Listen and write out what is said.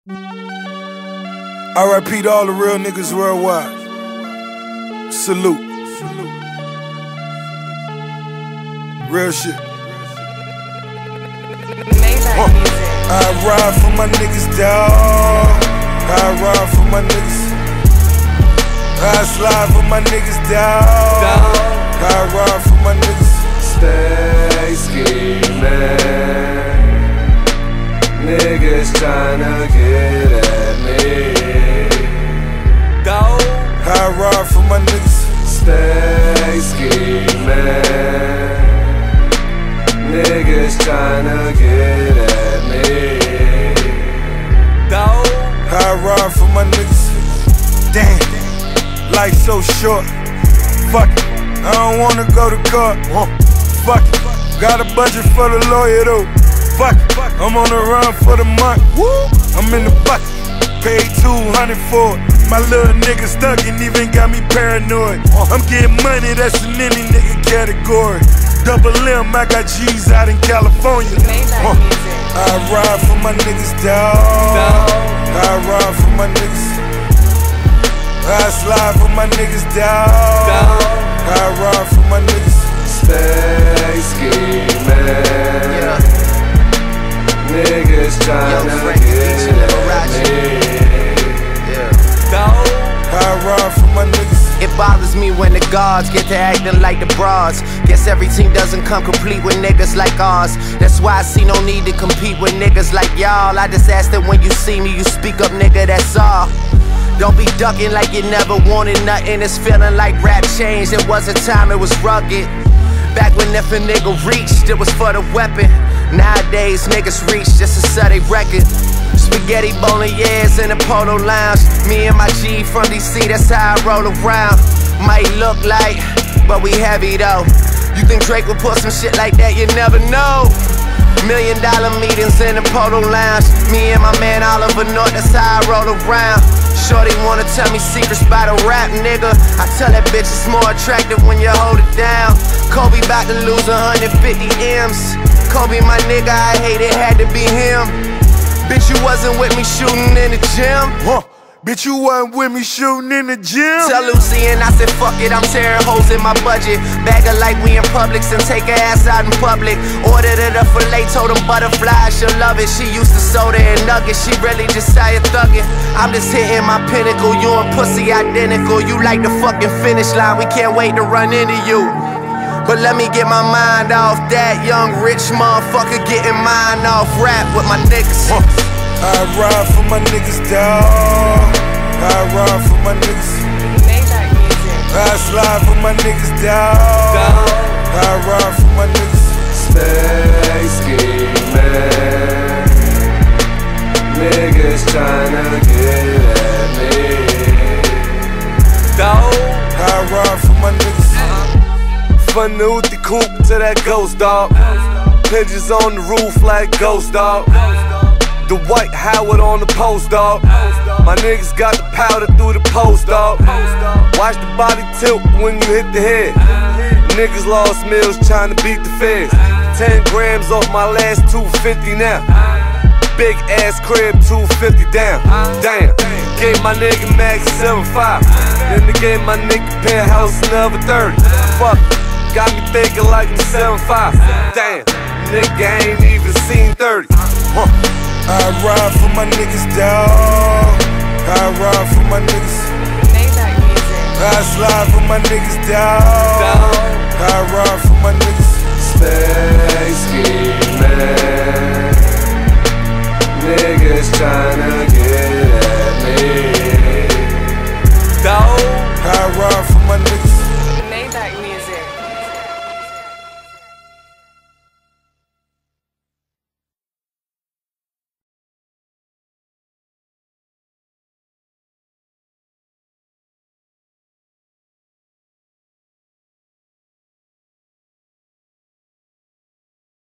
R.I.P. to all the real niggas worldwide. Salute. Real shit. I ride for my niggas, dawg. I ride for my niggas. I slide for my niggas, dawg. I ride for my niggas. Stay scheming. Niggas tryna get at me. I ride for my niggas. Stay scheming. Niggas tryna get at me. I ride for my niggas. Damn, life so short. Fuck it, I don't wanna go to court. Fuck it, got a budget for the lawyer though. Fuck it, I'm on the run for the month. I'm in the bucket, paid 200 for it. My little nigga stuck and even got me paranoid. I'm getting money, that's in any nigga category. Double M, I got G's out in California. I ride for my niggas, dawg. I ride for my niggas. I slide for my niggas, dawg. I ride for my niggas. Stay scheming. Niggas tryna get at me. I ride for my niggas. It bothers me when the gods get to acting like the bras. Guess every team doesn't come complete with niggas like ours. That's why I see no need to compete with niggas like y'all. I just ask that when you see me, you speak up, nigga, that's all. Don't be ducking like you never wanted nothing. It's feeling like rap changed. It was a time it was rugged. Back when if a nigga reached, it was for the weapon. Nowadays, niggas reach just to sell they record. Spaghetti bolognese in the Polo Lounge. Me and my G from DC, that's how I roll around. Might look like, but we heavy though. You think Drake would put some shit like that? You never know. $1 million meetings in the Polo Lounge. Me and my man Oliver North, that's how I roll around. Shorty wanna tell me secrets about a rap nigga. I tell that bitch it's more attractive when you hold it down. Kobe bout to lose 150 M's. Kobe my nigga, I hate it, had to be him. Bitch, you wasn't with me shooting in the gym. Bitch, you wasn't with me shooting in the gym. Tell Lucy and I said fuck it, I'm tearing holes in my budget. Bag her like we in Publix and take her ass out in public. Ordered her the filet, told them butterflies, she'll love it. She used to soda and nuggets, she really just started thugging. I'm just hitting my pinnacle, you and pussy identical. You like the fucking finish line, we can't wait to run into you. But let me get my mind off that young rich motherfucker getting mine off rap with my niggas. I ride for my niggas, dawg. I ride for my niggas. I slide for my niggas, dawg. I ride for my niggas. Stay scheming. Niggas tryna get at me. I ride for my niggas. From the Uti coupe to that ghost dog. Pigeons on the roof like ghost dog. The White Howard on the post dog. My niggas got the powder through the post dog. Watch the body tilt when you hit the head. Niggas lost meals trying to beat the feds. 10 grams off my last 250 now. Big ass crib 250 down. Damn, gave my nigga Max 7.5. Then they gave my nigga penthouse another 30. Fuck, got me thinking like I'm 7.5. Damn, nigga ain't even seen 30. I ride for my niggas, dawg. I ride for my niggas. I slide for my niggas, dawg. I ride for my niggas. Stay